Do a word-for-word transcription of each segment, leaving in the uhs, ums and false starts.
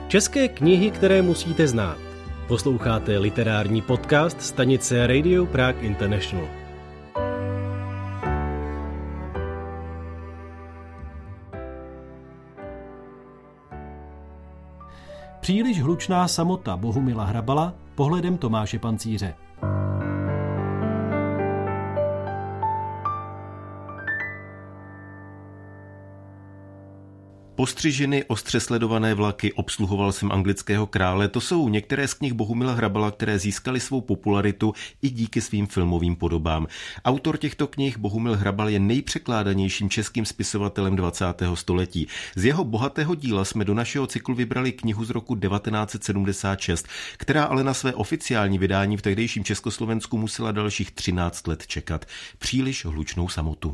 České knihy, které musíte znát. Posloucháte literární podcast stanice Radio Prague International. Příliš hlučná samota Bohumila Hrabala pohledem Tomáše Pancíře. Postřiženy, ostře sledované vlaky, obsluhoval jsem anglického krále, to jsou některé z knih Bohumila Hrabala, které získaly svou popularitu i díky svým filmovým podobám. Autor těchto knih Bohumil Hrabal je nejpřekládanějším českým spisovatelem dvacátého století. Z jeho bohatého díla jsme do našeho cyklu vybrali knihu z roku devatenáct set sedmdesát šest, která ale na své oficiální vydání v tehdejším Československu musela dalších třináct let čekat. Příliš hlučnou samotu.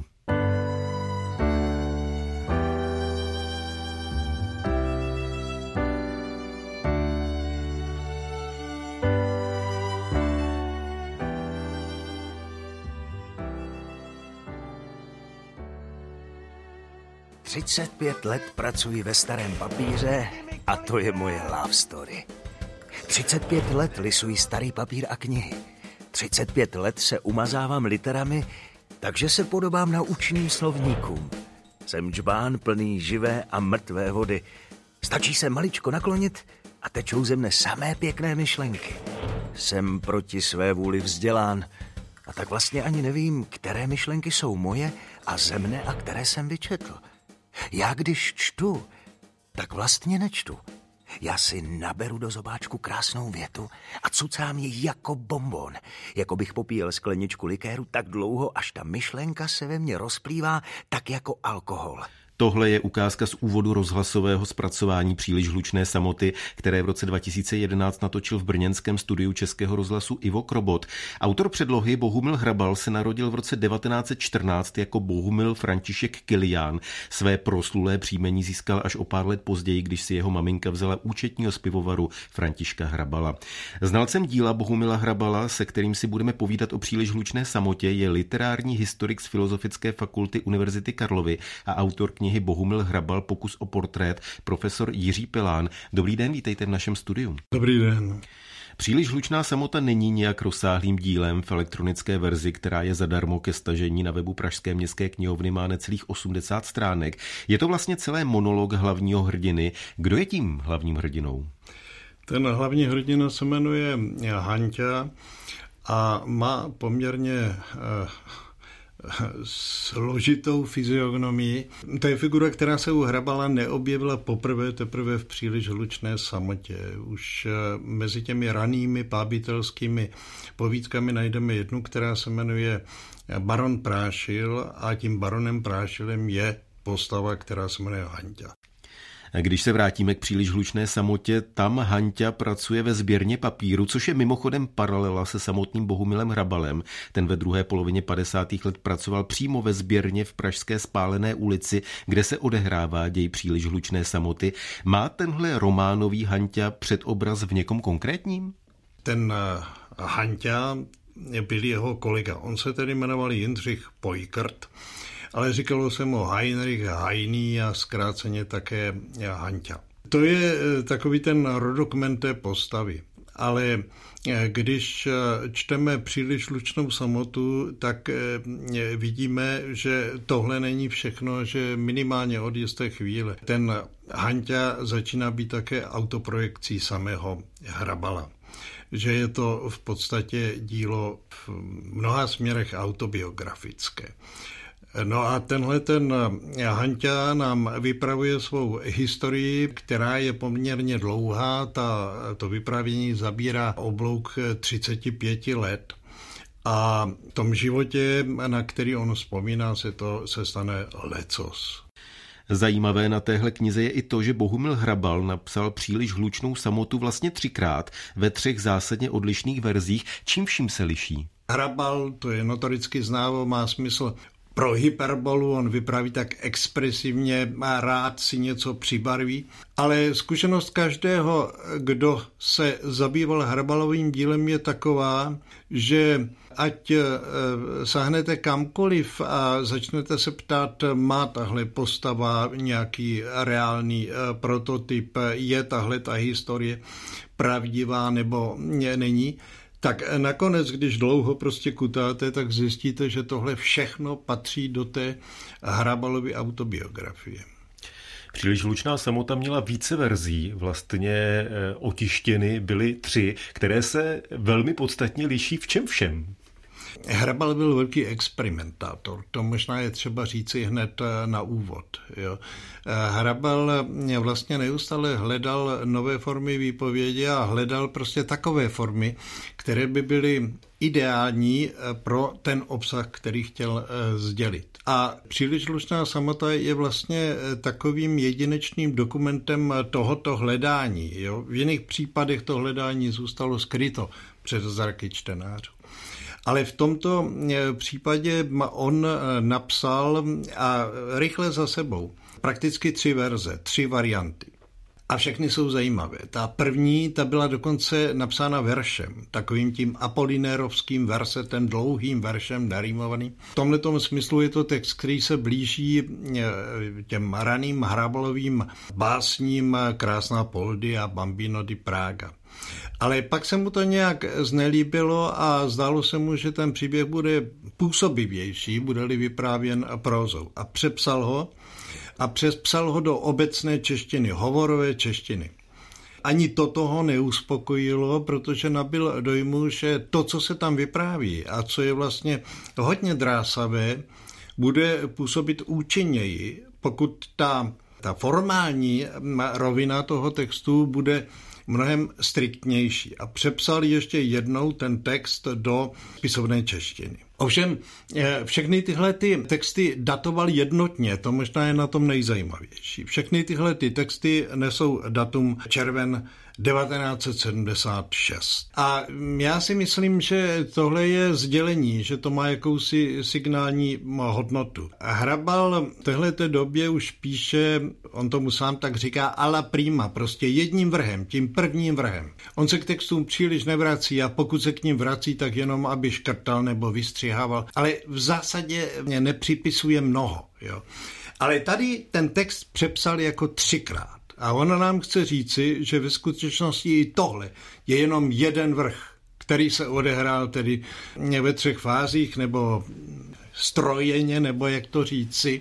třicet pět let pracuji ve starém papíře a to je moje love story. třicet pět let lisuji starý papír a knihy. třicet pět let se umazávám literami, takže se podobám naučným slovníkům. Jsem džbán plný živé a mrtvé vody. Stačí se maličko naklonit a tečou ze mne samé pěkné myšlenky. Jsem proti své vůli vzdělán a tak vlastně ani nevím, které myšlenky jsou moje a ze mne a které jsem vyčetl. Já když čtu, tak vlastně nečtu. Já si naberu do zobáčku krásnou větu a cucám ji jako bonbon. Jako bych popíjel skleničku likéru tak dlouho, až ta myšlenka se ve mně rozplývá tak jako alkohol. Tohle je ukázka z úvodu rozhlasového zpracování Příliš hlučné samoty, které v roce dva tisíce jedenáct natočil v brněnském studiu Českého rozhlasu Ivo Krobot. Autor předlohy Bohumil Hrabal se narodil v roce devatenáct set čtrnáct jako Bohumil František Kilián. Své proslulé příjmení získal až o pár let později, když si jeho maminka vzala účetního z pivovaru Františka Hrabala. Znalcem díla Bohumila Hrabala, se kterým si budeme povídat o Příliš hlučné samotě, je literární historik z Filozofické fakulty Univerzity Karlovy a autor knihy Bohumil Hrabal Pokus o portrét, profesor Jiří Pilán. Dobrý den, vítejte v našem studiu. Dobrý den. Příliš hlučná samota není nějak rozsáhlým dílem. V elektronické verzi, která je zadarmo ke stažení na webu Pražské městské knihovny, má necelých osmdesát stránek. Je to vlastně celé monolog hlavního hrdiny. Kdo je tím hlavním hrdinou? Ten hlavní hrdina se jmenuje Hanťa a má poměrně eh, složitou fyziognomii. To je figura, která se u Hrabala neobjevila poprvé teprve v Příliš hlučné samotě. Už mezi těmi ranými pábitelskými povídkami najdeme jednu, která se jmenuje Baron Prášil a tím baronem Prášilem je postava, která se jmenuje Hanťa. Když se vrátíme k Příliš hlučné samotě, tam Hanťa pracuje ve sběrně papíru, což je mimochodem paralela se samotným Bohumilem Hrabalem. Ten ve druhé polovině padesátých let pracoval přímo ve sběrně v pražské Spálené ulici, kde se odehrává děj Příliš hlučné samoty. Má tenhle románový Hanťa předobraz v někom konkrétním? Ten Hanťa byl jeho kolega. On se tedy jmenoval Jindřich Pojkrt, ale říkalo se mu Heinrich Heiný a zkráceně také Hanťa. To je takový ten rodokmen té postavy. Ale když čteme Příliš hlučnou samotu, tak vidíme, že tohle není všechno, že minimálně od jisté chvíle ten Hanťa začíná být také autoprojekcí samého Hrabala. Že je to v podstatě dílo v mnoha směrech autobiografické. No a tenhle ten Hanťa nám vypravuje svou historii, která je poměrně dlouhá. Ta, to vyprávění zabírá oblouk třicet pět let. A v tom životě, na který on vzpomíná, se to se stane lecos. Zajímavé na téhle knize je i to, že Bohumil Hrabal napsal Příliš hlučnou samotu vlastně třikrát ve třech zásadně odlišných verzích. Čím vším se liší? Hrabal, to je notoricky známo, má smysl pro hyperbolu, on vypráví tak expresivně, má rád si něco přibarví, ale zkušenost každého, kdo se zabýval Hrabalovým dílem, je taková, že ať sahnete kamkoliv a začnete se ptát, má tahle postava nějaký reálný prototyp, je tahle ta historie pravdivá nebo není, tak nakonec, když dlouho prostě kutáte, tak zjistíte, že tohle všechno patří do té Hrabalovy autobiografie. Příliš hlučná samota měla více verzí, vlastně otištěny byly tři, které se velmi podstatně liší v čem všem. Hrabal byl velký experimentátor, to možná je třeba říci hned na úvod. Jo. Hrabal vlastně neustále hledal nové formy výpovědi a hledal prostě takové formy, které by byly ideální pro ten obsah, který chtěl sdělit. A Příliš hlučná samota je vlastně takovým jedinečným dokumentem tohoto hledání. Jo. V jiných případech to hledání zůstalo skryto před zraky čtenářů. Ale v tomto případě on napsal a rychle za sebou prakticky tři verze, tři varianty. A všechny jsou zajímavé. Ta první, ta byla dokonce napsána veršem, takovým tím apolinérovským versetem, dlouhým veršem, narýmovaným. V tomhletom smyslu je to text, který se blíží těm raným Hrabalovým básním Krásná Poldy a Bambino di Praga. Ale pak se mu to nějak znelíbilo a zdálo se mu, že ten příběh bude působivější, bude-li vyprávěn prózou. A přepsal ho a přepsal ho do obecné češtiny, hovorové češtiny. Ani toto ho neuspokojilo, protože nabyl dojmu, že to, co se tam vypráví a co je vlastně hodně drásavé, bude působit účinněji, pokud ta, ta formální rovina toho textu bude mnohem striktnější. A přepsal ještě jednou ten text do spisovné češtiny. Ovšem všechny tyhle ty texty datoval jednotně, to možná je na tom nejzajímavější. Všechny tyhle ty texty nesou datum červen devatenáct set sedmdesát šest. A já si myslím, že tohle je sdělení, že to má jakousi signální hodnotu. Hrabal v téhleté době už píše, on tomu sám tak říká, alla prima, prostě jedním vrhem, tím prvním vrhem. On se k textům příliš nevrací a pokud se k ním vrací, tak jenom aby škrtal nebo vystřihával, ale v zásadě nepřipisuje mnoho. Jo. Ale tady ten text přepsal jako třikrát. A ona nám chce říci, že ve skutečnosti i tohle je jenom jeden vrch, který se odehrál tedy ve třech fázích, nebo strojeně, nebo jak to říci.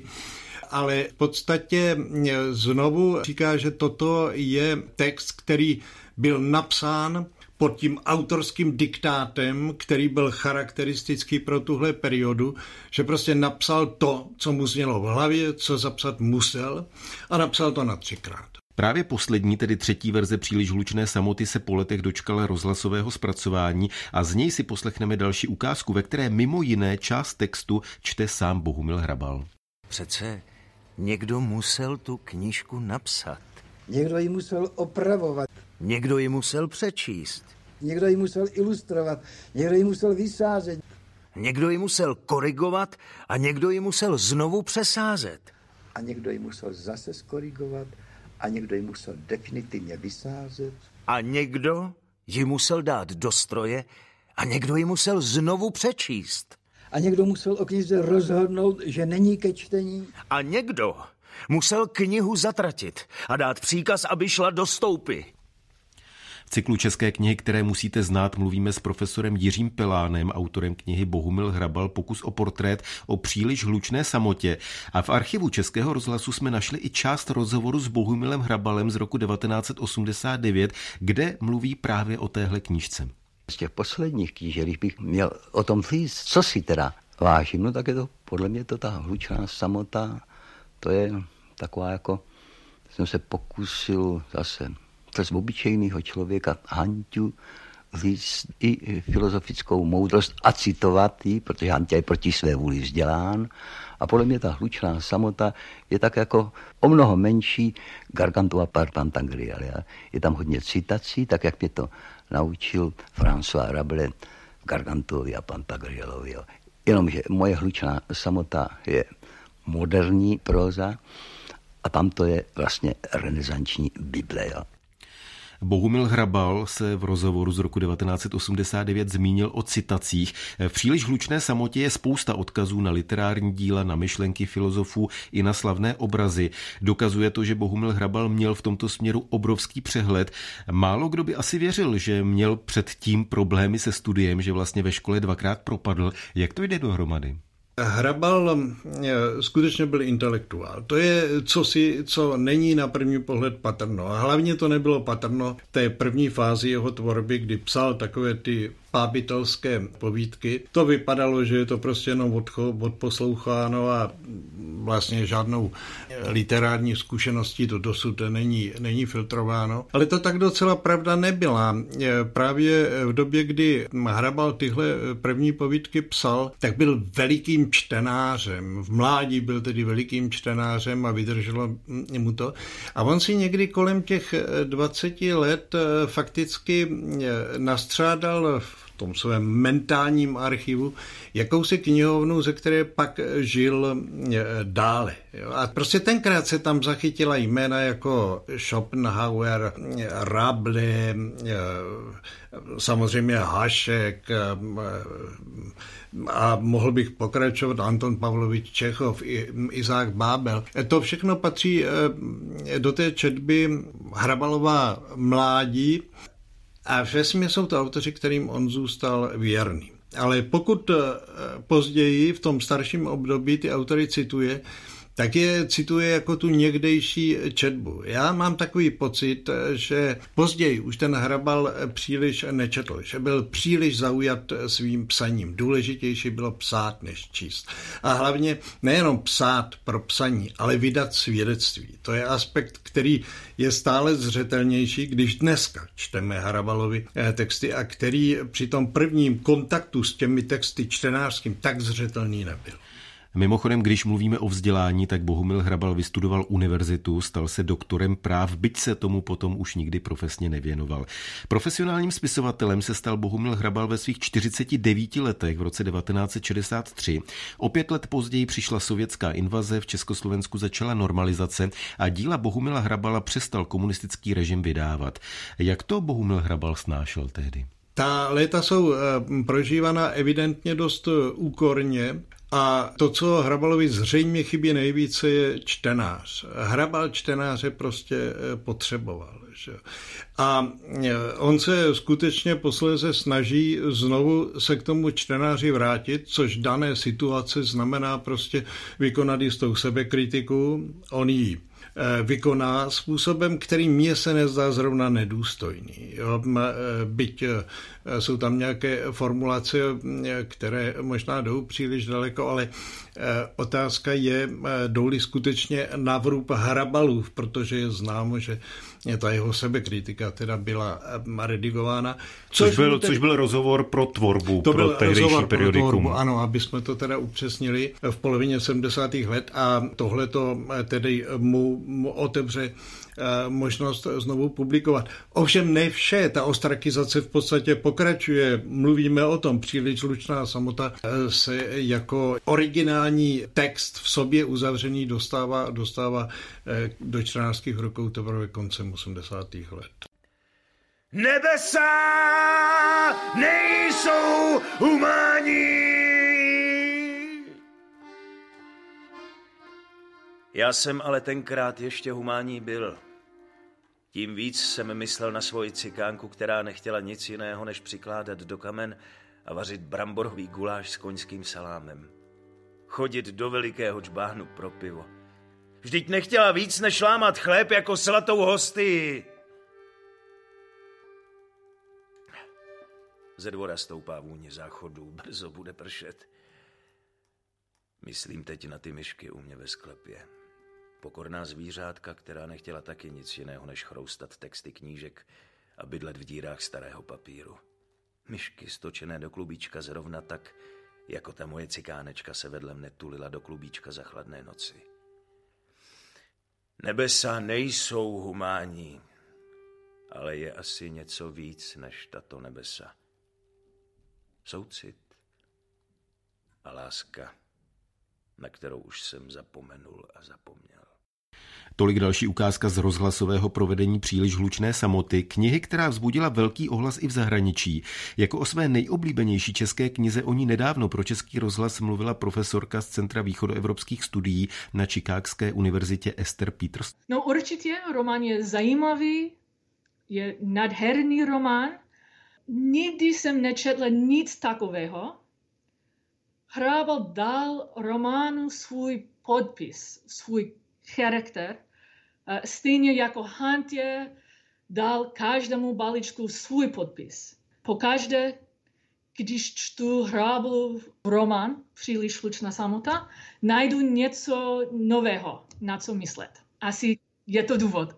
Ale v podstatě znovu říká, že toto je text, který byl napsán pod tím autorským diktátem, který byl charakteristický pro tuhle periodu, že prostě napsal to, co mu znělo v hlavě, co zapsat musel, a napsal to na třikrát. Právě poslední, tedy třetí verze Příliš hlučné samoty se po letech dočkala rozhlasového zpracování a z něj si poslechneme další ukázku, ve které mimo jiné část textu čte sám Bohumil Hrabal. Přece někdo musel tu knížku napsat. Někdo ji musel opravovat. Někdo ji musel přečíst. Někdo ji musel ilustrovat. Někdo ji musel vysázet. Někdo ji musel korigovat a někdo ji musel znovu přesázet. A někdo ji musel zase skorigovat a někdo ji musel definitivně vysázet. A někdo ji musel dát do stroje a někdo ji musel znovu přečíst. A někdo musel o knize rozhodnout, že není ke čtení. A někdo musel knihu zatratit a dát příkaz, aby šla do stoupy. V cyklu České knihy, které musíte znát, mluvíme s profesorem Jiřím Pelánem, autorem knihy Bohumil Hrabal, pokus o portrét o příliš hlučné samotě. A v archivu Českého rozhlasu jsme našli i část rozhovoru s Bohumilem Hrabalem z roku devatenáct set osmdesát devět, kde mluví právě o téhle knížce. Z těch posledních knížek, když bych měl o tom říct, co si teda vážím, no tak je to podle mě to ta hlučná samota, to je taková jako, jsem se pokusil zase přes obyčejného člověka Hanťu říct i filozofickou moudrost a citovat ji, protože Hanťa je proti své vůli vzdělán. A podle mě ta hlučná samota je tak jako o mnoho menší Gargantua per Pantagruel. Je tam hodně citací, tak jak mě to naučil François Rabelais v Gargantuovi a Pantagruelovi. Jenomže moje Hlučná samota je moderní próza a tam to je vlastně renesanční Bible. Jo. Bohumil Hrabal se v rozhovoru z roku devatenáct osmdesát devět zmínil o citacích. V Příliš hlučné samotě je spousta odkazů na literární díla, na myšlenky filozofů i na slavné obrazy. Dokazuje to, že Bohumil Hrabal měl v tomto směru obrovský přehled. Málo kdo by asi věřil, že měl předtím problémy se studiem, že vlastně ve škole dvakrát propadl. Jak to jde dohromady? Hrabal skutečně byl intelektuál. To je cosi, co není na první pohled patrno. A hlavně to nebylo patrno v té první fázi jeho tvorby, kdy psal takové ty pábitelské povídky. To vypadalo, že je to prostě jenom odposloucháno a vlastně žádnou literární zkušeností to dosud není, není filtrováno. Ale to tak docela pravda nebyla. Právě v době, kdy Hrabal tyhle první povídky psal, tak byl velikým čtenářem. V mládí byl tedy velikým čtenářem a vydrželo mu to. A on si někdy kolem těch dvaceti let fakticky nastřádal v tom svém mentálním archivu jakousi knihovnu, ze které pak žil dále. A prostě tenkrát se tam zachytila jména jako Schopenhauer, Rabelais, samozřejmě Hašek a mohl bych pokračovat Anton Pavlovič Čechov, Izák Bábel. To všechno patří do té četby Hrabalova mládí, a vesměs jsou to autoři, kterým on zůstal věrný. Ale pokud později v tom starším období ty autory cituje, tak je cituje jako tu někdejší četbu. Já mám takový pocit, že později už ten Hrabal příliš nečetl, že byl příliš zaujat svým psaním. Důležitější bylo psát než číst. A hlavně nejenom psát pro psaní, ale vydat svědectví. To je aspekt, který je stále zřetelnější, když dneska čteme Hrabalovi texty a který při tom prvním kontaktu s těmi texty čtenářským tak zřetelný nebyl. Mimochodem, když mluvíme o vzdělání, tak Bohumil Hrabal vystudoval univerzitu, stal se doktorem práv, byť se tomu potom už nikdy profesně nevěnoval. Profesionálním spisovatelem se stal Bohumil Hrabal ve svých čtyřiceti devíti letech v roce devatenáct set šedesát tři. O pět let později přišla sovětská invaze, v Československu začala normalizace a díla Bohumila Hrabala přestal komunistický režim vydávat. Jak to Bohumil Hrabal snášel tehdy? Ta léta jsou prožívaná evidentně dost úkorně. A to, co Hrabalovi zřejmě chybí nejvíce, je čtenář. Hrabal čtenáře prostě potřeboval. Že? A on se skutečně posléze snaží znovu se k tomu čtenáři vrátit, což dané situace znamená prostě vykonat jistou sebekritiku. On ji vykoná způsobem, který mně se nezdá zrovna nedůstojný. Jo? Byť jsou tam nějaké formulace, které možná jdou příliš daleko, ale otázka je, jdou-li skutečně na vrub Hrabalův, protože je známo, že ta jeho sebekritika teda byla redigována. Což, což, byl, tedy, což byl rozhovor pro tvorbu, to pro tehdejší periodikum. Tvorbu, ano, aby jsme to teda upřesnili v polovině sedmdesátých let a tohle to tedy mu, mu otevře možnost znovu publikovat. Ovšem ne vše, ta ostrakizace v podstatě pokračuje. Mluvíme o tom, Příliš hlučná samota se jako originální text v sobě uzavřený dostává, dostává do čtenářských rukou teprve koncem osmdesátých let. Nebesa nejsou humánní. Já jsem ale tenkrát ještě humánní byl. Tím víc jsem myslel na svoji cikánku, která nechtěla nic jiného, než přikládat do kamen a vařit bramborový guláš s koňským salámem. Chodit do velikého džbánu pro pivo. Vždyť nechtěla víc, než lámat chléb jako slatou hostii. Ze dvora stoupá vůně záchodů, brzo bude pršet. Myslím teď na ty myšky u mě ve sklepě. Pokorná zvířátka, která nechtěla taky nic jiného, než chroustat texty knížek a bydlet v dírách starého papíru. Myšky stočené do klubíčka zrovna tak, jako ta moje cikánečka se vedle mne tulila do klubíčka za chladné noci. Nebesa nejsou humánní, ale je asi něco víc než tato nebesa. Soucit, a láska, na kterou už jsem zapomenul a zapomněl. Tolik další ukázka z rozhlasového provedení Příliš hlučné samoty, knihy, která vzbudila velký ohlas i v zahraničí. Jako o své nejoblíbenější české knize o ní nedávno pro Český rozhlas mluvila profesorka z Centra východoevropských studií na Chicagské univerzitě Esther Peters. No určitě, román je zajímavý, je nádherný román. Nikdy jsem nečetla nic takového. Hrabal dal románu svůj podpis, svůj charakter, stejně jako Hantě dal každému balíčku svůj podpis. Pokaždé, když čtu Hrabalův román Příliš hlučná samota, najdu něco nového, na co myslet. Asi je to důvod.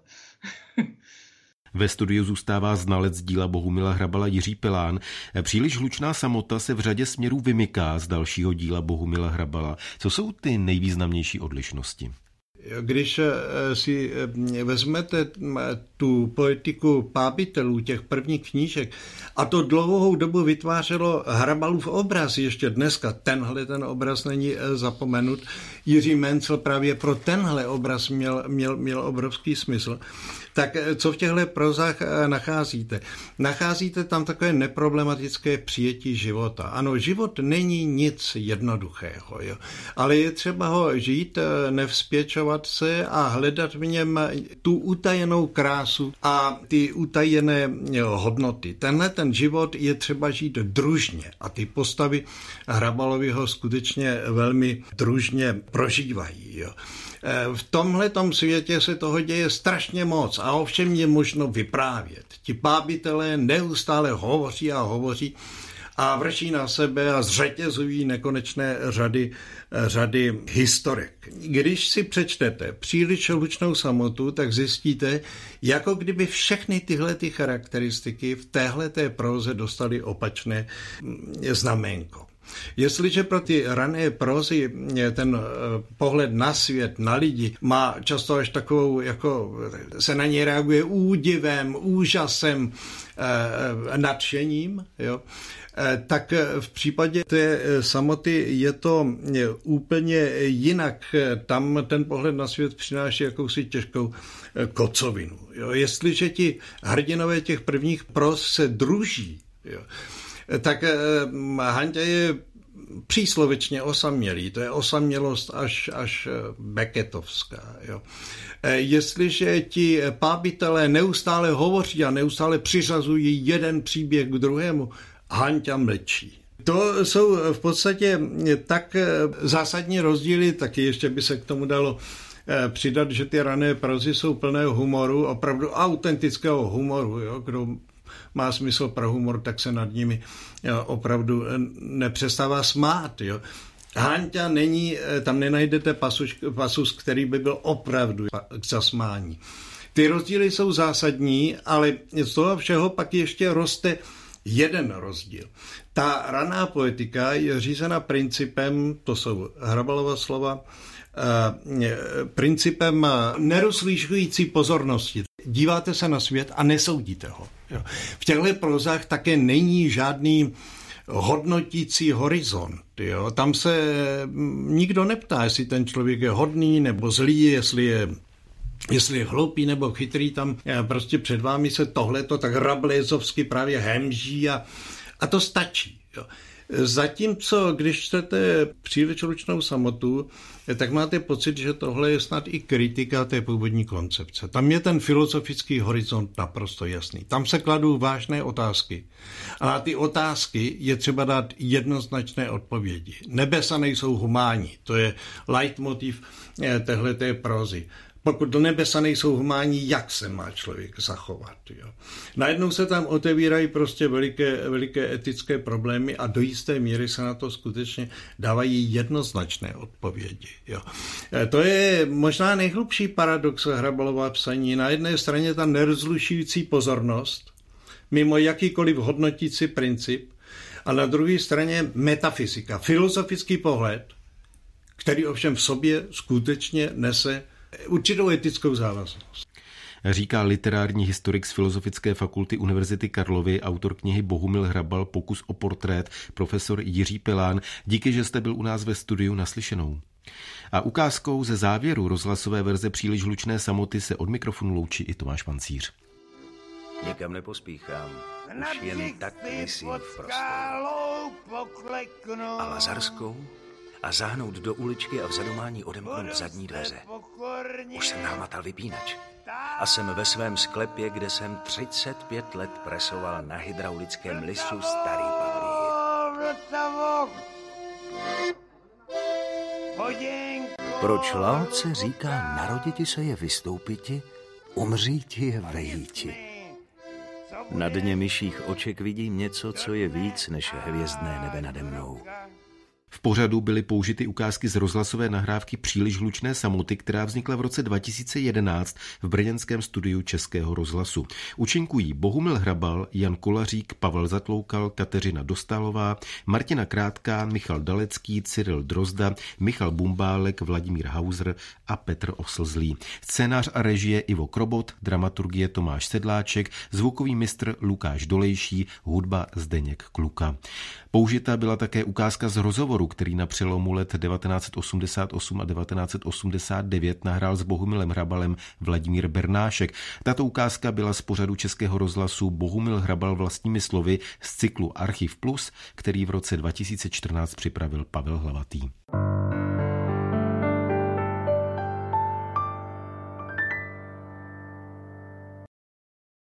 Ve studiu zůstává znalec díla Bohumila Hrabala Jiří Pilán. Příliš hlučná samota se v řadě směrů vymyká z dalšího díla Bohumila Hrabala. Co jsou ty nejvýznamnější odlišnosti? Když si vezmete tu poetiku pábitelů těch prvních knížek, a to dlouhou dobu vytvářelo Hrabalův obraz, ještě dneska tenhle ten obraz není zapomenut. Jiří Mencel právě pro tenhle obraz měl, měl, měl obrovský smysl. Tak co v těchto prozách nacházíte? Nacházíte tam takové neproblematické přijetí života. Ano, život není nic jednoduchého, jo? Ale je třeba ho žít, nevzpěčovat se a hledat v něm tu utajenou krásu a ty utajené hodnoty. Tenhle ten život je třeba žít družně a ty postavy Hrabalovi ho skutečně velmi družně prožívají, jo? V tomhletom světě se toho děje strašně moc a ovšem je možno vyprávět. Ti pábitelé neustále hovoří a hovoří a vrší na sebe a zřetězují nekonečné řady, řady historek. Když si přečtete Příliš hlučnou samotu, tak zjistíte, jako kdyby všechny tyhle ty charakteristiky v téhleté próze dostaly opačné znamenko. Jestliže pro ty rané prózy ten pohled na svět, na lidi má často až takovou, jako se na něj reaguje údivem, úžasem, nadšením, jo, tak v případě té samoty je to úplně jinak. Tam ten pohled na svět přináší jakousi těžkou kocovinu. Jo. Jestliže ti hrdinové těch prvních próz se druží, jo, tak Hantě je příslovičně osamělý. To je osamělost až, až Beckettovská. Jo. Jestliže ti pábitelé neustále hovoří a neustále přiřazují jeden příběh k druhému, Hantě mlčí. To jsou v podstatě tak zásadní rozdíly, taky ještě by se k tomu dalo přidat, že ty rané prózy jsou plné humoru, opravdu autentického humoru. Jo. Kdo má smysl pro humor, tak se nad nimi opravdu nepřestává smát. Jo. Hantě není, tam nenajdete pasus, pasus, který by byl opravdu k zasmání. Ty rozdíly jsou zásadní, ale z toho všeho pak ještě roste jeden rozdíl. Ta raná poetika je řízena principem, to jsou Hrabalova slova, principem nerozlišující pozornosti. Díváte se na svět a nesoudíte ho. V těchto prozách také není žádný hodnotící horizont. Jo. Tam se nikdo neptá, jestli ten člověk je hodný nebo zlý, jestli je Jestli je hloupý nebo chytrý, tam prostě před vámi se tohleto tak rablézovsky právě hemží a, a to stačí. Jo. Zatímco, když čtete Příliš hlučnou samotu, tak máte pocit, že tohle je snad i kritika té původní koncepce. Tam je ten filozofický horizont naprosto jasný. Tam se kladou vážné otázky. A na ty otázky je třeba dát jednoznačné odpovědi. Nebesa nejsou humánní. To je leitmotiv téhleté prózy. Pokud do nebesa nejsou humánní, jak se má člověk zachovat. Jo. Najednou se tam otevírají prostě veliké, veliké etické problémy a do jisté míry se na to skutečně dávají jednoznačné odpovědi. Jo. To je možná nejhlubší paradox Hrabalova psaní. Na jedné straně ta nerozlišující pozornost, mimo jakýkoliv hodnotící princip, a na druhé straně metafyzika, filozofický pohled, který ovšem v sobě skutečně nese určitou etickou závaznost. říká literární historik z Filozofické fakulty Univerzity Karlovy, autor knihy Bohumil Hrabal, Pokus o portrét, profesor Jiří Pilán. Díky, že jste byl u nás ve studiu. Naslyšenou. A ukázkou ze závěru rozhlasové verze Příliš hlučné samoty se od mikrofonu loučí i Tomáš Pancíř. Nikam nepospíchám, už jen tak visím v prostoru. A Lazarskou? A zahnout do uličky a v zadumání odemknout zadní dveře. Už jsem nahmatal vypínač. A jsem ve svém sklepě, kde jsem třicet pět let presoval na hydraulickém lisu starý papír. Proč Laoce říká, naroditi se je vystoupiti, umříti je vejíti. Na dně myších oček vidím něco, co je víc než hvězdné nebe nade mnou. V pořadu byly použity ukázky z rozhlasové nahrávky Příliš hlučné samoty, která vznikla v roce dva tisíce jedenáct v brněnském studiu Českého rozhlasu. Účinkují Bohumil Hrabal, Jan Kolařík, Pavel Zatloukal, Kateřina Dostálová, Martina Krátká, Michal Dalecký, Cyril Drozda, Michal Bumbálek, Vladimír Hauser a Petr Oslzlý. Scénář a režie Ivo Krobot, dramaturgie Tomáš Sedláček, zvukový mistr Lukáš Dolejší, hudba Zdeněk Kluka. Použita byla také ukázka z rozhovoru, který na přelomu let devatenáct osmdesát osm a devatenáct osmdesát devět nahrál s Bohumilem Hrabalem Vladimír Bernášek. Tato ukázka byla z pořadu Českého rozhlasu Bohumil Hrabal vlastními slovy z cyklu Archiv Plus, který v roce dva tisíce čtrnáct připravil Pavel Hlavatý.